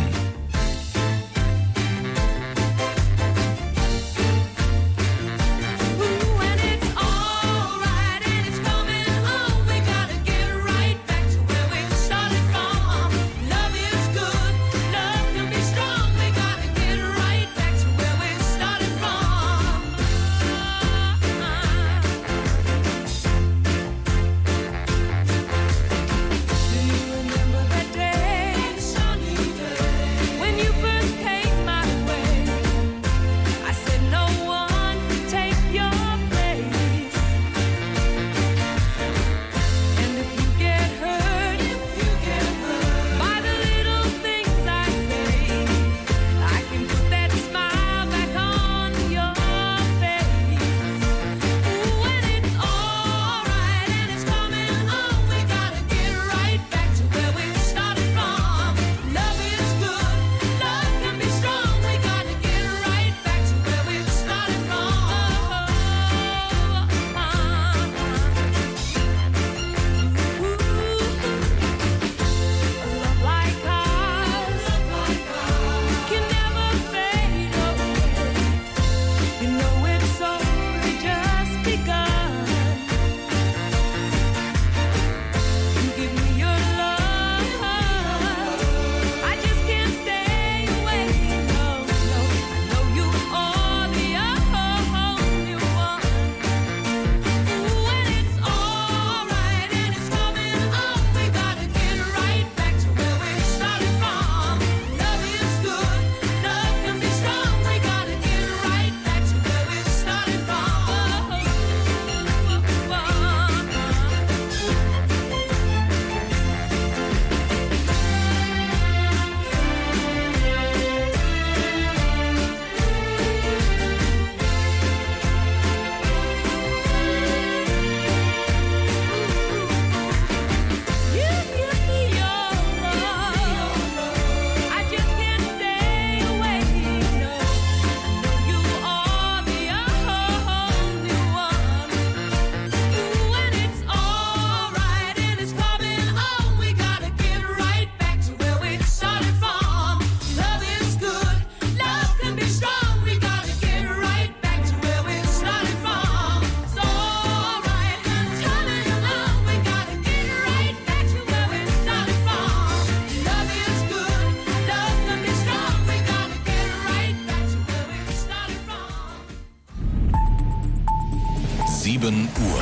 S1: sieben Uhr.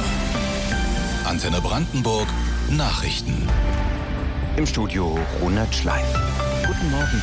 S1: Antenne Brandenburg, Nachrichten.
S2: Im Studio Ronald Schleif. Guten Morgen.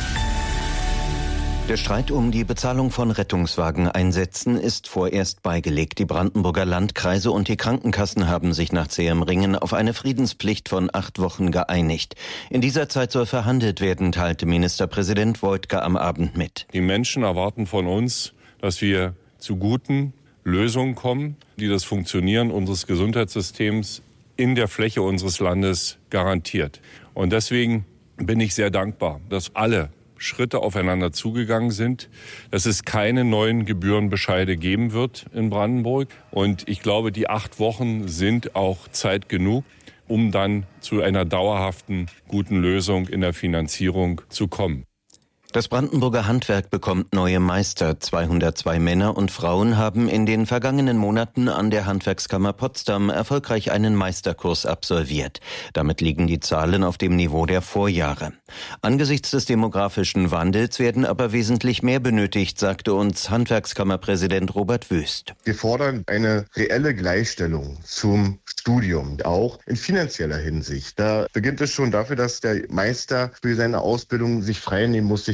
S2: Der Streit um die Bezahlung von Rettungswageneinsätzen ist vorerst beigelegt. Die Brandenburger Landkreise und die Krankenkassen haben sich nach zähem Ringen auf eine Friedenspflicht von acht Wochen geeinigt. In dieser Zeit soll verhandelt werden, teilte Ministerpräsident Woidke am Abend mit.
S3: Die Menschen erwarten von uns, dass wir zu guten Lösungen kommen, die das Funktionieren unseres Gesundheitssystems in der Fläche unseres Landes garantiert. Und deswegen bin ich sehr dankbar, dass alle Schritte aufeinander zugegangen sind, dass es keine neuen Gebührenbescheide geben wird in Brandenburg. Und ich glaube, die acht Wochen sind auch Zeit genug, um dann zu einer dauerhaften, guten Lösung in der Finanzierung zu kommen.
S2: Das Brandenburger Handwerk bekommt neue Meister. zweihundertzwei Männer und Frauen haben in den vergangenen Monaten an der Handwerkskammer Potsdam erfolgreich einen Meisterkurs absolviert. Damit liegen die Zahlen auf dem Niveau der Vorjahre. Angesichts des demografischen Wandels werden aber wesentlich mehr benötigt, sagte uns Handwerkskammerpräsident Robert Wüst.
S4: Wir fordern eine reelle Gleichstellung zum Studium, auch in finanzieller Hinsicht. Da beginnt es schon dafür, dass der Meister für seine Ausbildung sich frei nehmen muss, sich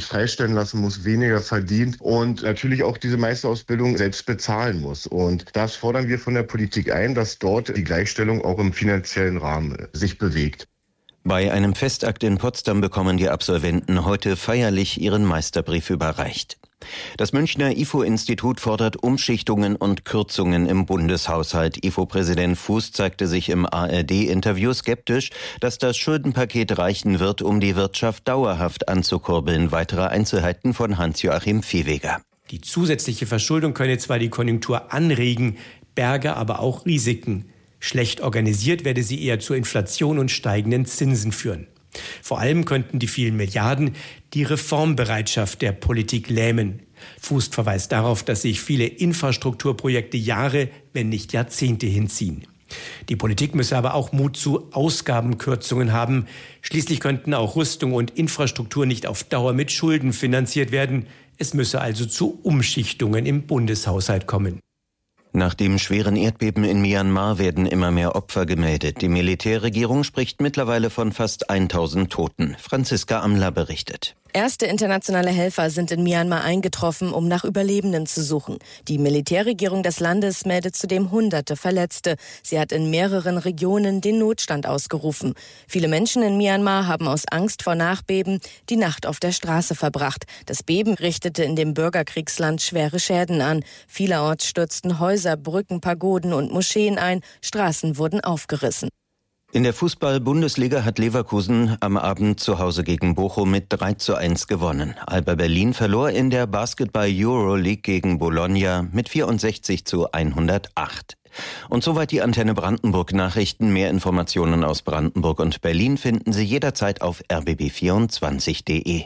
S4: freistellen lassen muss, weniger verdient und natürlich auch diese Meisterausbildung selbst bezahlen muss. Und das fordern wir von der Politik ein, dass dort die Gleichstellung auch im finanziellen Rahmen sich bewegt.
S2: Bei einem Festakt in Potsdam bekommen die Absolventen heute feierlich ihren Meisterbrief überreicht. Das Münchner I F O-Institut fordert Umschichtungen und Kürzungen im Bundeshaushalt. I F O-Präsident Fuß zeigte sich im A R D-Interview skeptisch, dass das Schuldenpaket reichen wird, um die Wirtschaft dauerhaft anzukurbeln. Weitere Einzelheiten von Hans-Joachim Viehweger.
S5: Die zusätzliche Verschuldung könne zwar die Konjunktur anregen, berge aber auch Risiken. Schlecht organisiert werde sie eher zu Inflation und steigenden Zinsen führen. Vor allem könnten die vielen Milliarden die Reformbereitschaft der Politik lähmen. Fuß verweist darauf, dass sich viele Infrastrukturprojekte Jahre, wenn nicht Jahrzehnte hinziehen. Die Politik müsse aber auch Mut zu Ausgabenkürzungen haben. Schließlich könnten auch Rüstung und Infrastruktur nicht auf Dauer mit Schulden finanziert werden. Es müsse also zu Umschichtungen im Bundeshaushalt kommen.
S2: Nach dem schweren Erdbeben in Myanmar werden immer mehr Opfer gemeldet. Die Militärregierung spricht mittlerweile von fast tausend Toten. Franziska Amler berichtet.
S7: Erste internationale Helfer sind in Myanmar eingetroffen, um nach Überlebenden zu suchen. Die Militärregierung des Landes meldet zudem hunderte Verletzte. Sie hat in mehreren Regionen den Notstand ausgerufen. Viele Menschen in Myanmar haben aus Angst vor Nachbeben die Nacht auf der Straße verbracht. Das Beben richtete in dem Bürgerkriegsland schwere Schäden an. Vielerorts stürzten Häuser, Brücken, Pagoden und Moscheen ein. Straßen wurden aufgerissen.
S2: In der Fußball-Bundesliga hat Leverkusen am Abend zu Hause gegen Bochum mit drei zu eins gewonnen. Alba Berlin verlor in der Basketball-Euroleague gegen Bologna mit vierundsechzig zu hundertacht. Und soweit die Antenne Brandenburg Nachrichten. Mehr Informationen aus Brandenburg und Berlin finden Sie jederzeit auf r b b vierundzwanzig punkt d e.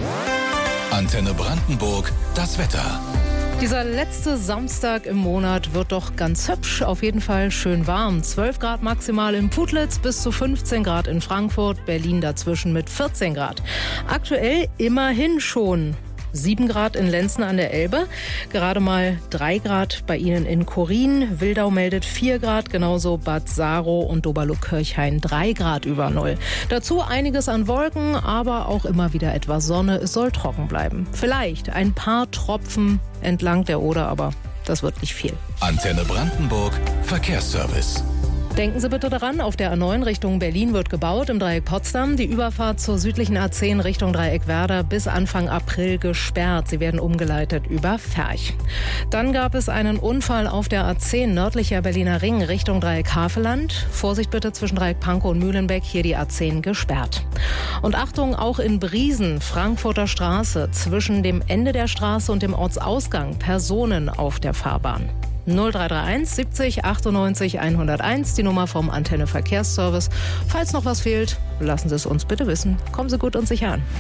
S1: Antenne Brandenburg, das Wetter.
S6: Dieser letzte Samstag im Monat wird doch ganz hübsch, auf jeden Fall schön warm. zwölf Grad maximal in Putlitz, bis zu fünfzehn Grad in Frankfurt, Berlin dazwischen mit vierzehn Grad. Aktuell immerhin schon sieben Grad in Lenzen an der Elbe, gerade mal drei Grad bei Ihnen in Korin. Wildau meldet vier Grad, genauso Bad Saro und Doberlo-Kirchhain drei Grad über Null. Dazu einiges an Wolken, aber auch immer wieder etwas Sonne. Es soll trocken bleiben. Vielleicht ein paar Tropfen entlang der Oder, aber das wird nicht viel.
S1: Antenne Brandenburg, Verkehrsservice.
S6: Denken Sie bitte daran, auf der A neun Richtung Berlin wird gebaut, im Dreieck Potsdam. Die Überfahrt zur südlichen A zehn Richtung Dreieck Werder bis Anfang April gesperrt. Sie werden umgeleitet über Ferch. Dann gab es einen Unfall auf der A zehn nördlicher Berliner Ring Richtung Dreieck Havelland. Vorsicht bitte zwischen Dreieck Pankow und Mühlenbeck, hier die A zehn gesperrt. Und Achtung, auch in Briesen, Frankfurter Straße, zwischen dem Ende der Straße und dem Ortsausgang Personen auf der Fahrbahn. null drei drei eins siebzig achtundneunzig hunderteins, die Nummer vom Antenne Verkehrsservice. Falls noch was fehlt, lassen Sie es uns bitte wissen. Kommen Sie gut und sicher an.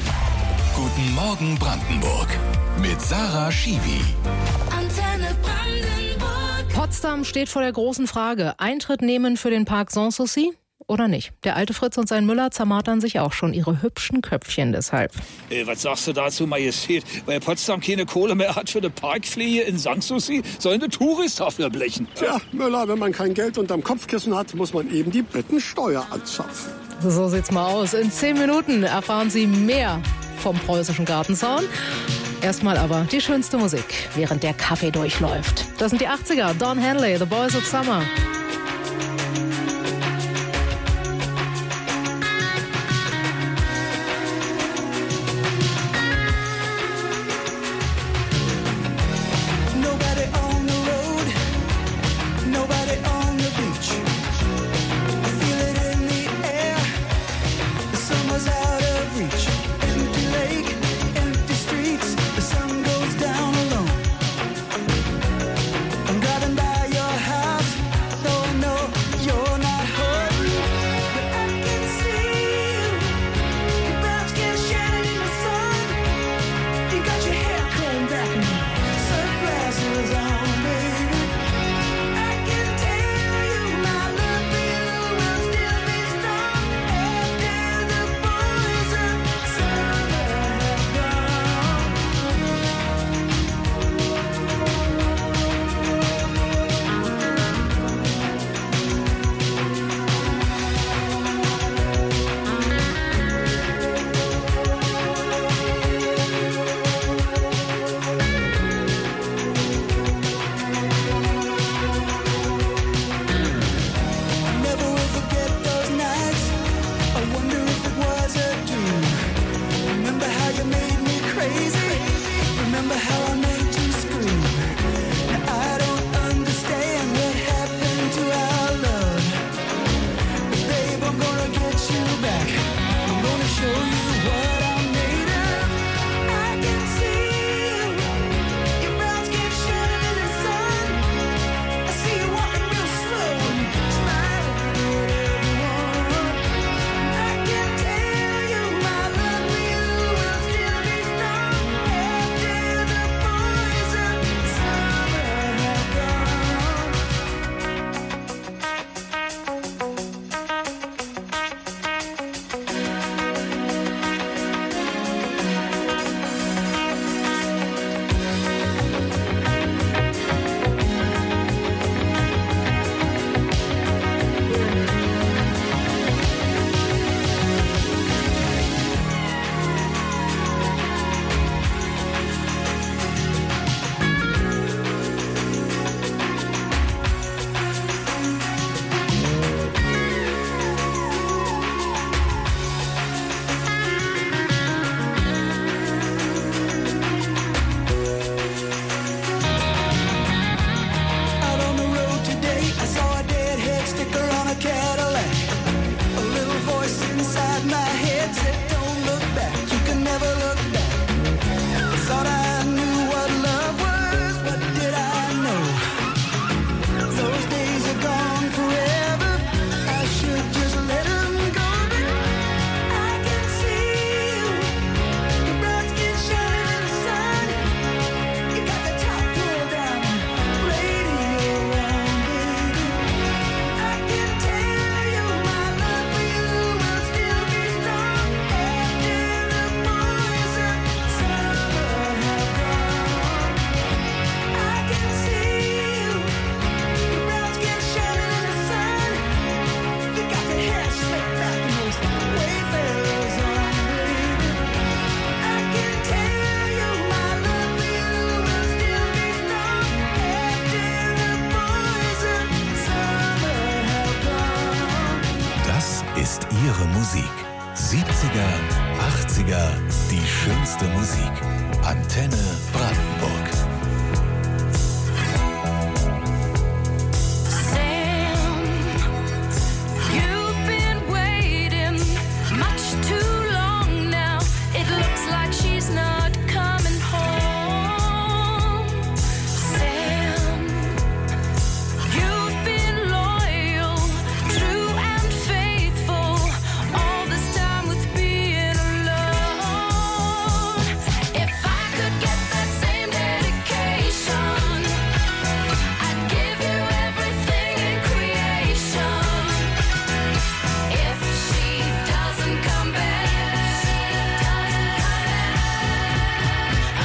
S1: Guten Morgen Brandenburg mit Sarah Schiwi.
S6: Antenne Brandenburg. Potsdam steht vor der großen Frage: Eintritt nehmen für den Parc Sanssouci oder nicht? Der alte Fritz und sein Müller zermartern sich auch schon ihre hübschen Köpfchen deshalb.
S21: Äh, was sagst du dazu, Majestät? Weil Potsdam keine Kohle mehr hat für eine Parkpflege in Sanssouci, sollen die Touristen dafür blechen.
S24: Tja, Müller, wenn man kein Geld unterm Kopfkissen hat, muss man eben die Bettensteuer anzapfen.
S6: So sieht's mal aus. In zehn Minuten erfahren Sie mehr vom preußischen Gartenzaun. Erstmal aber die schönste Musik, während der Kaffee durchläuft. Das sind die achtziger, Don Henley, The Boys of Summer.
S23: Sunglasses on, baby. I can tell you my
S1: Ihre Musik. siebziger, achtziger, die schönste Musik. Antenne Brandenburg.